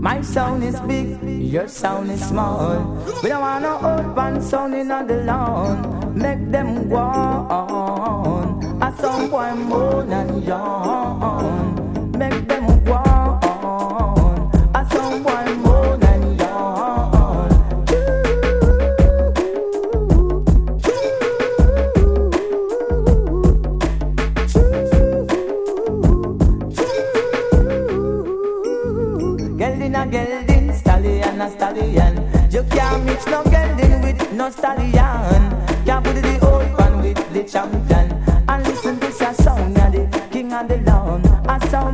My sound is big, your sound is small. We don't want no open sound in the lawn. Make them go on. A sound boy moan and yawn. Make them go on. A sound boy moan and yawn. Geldin a geldin, stallion a stallion. You can't mix no geldin with no stallion. Can't put the old one with the champion. And listen to this a sound, ya the king of the lawn. A sound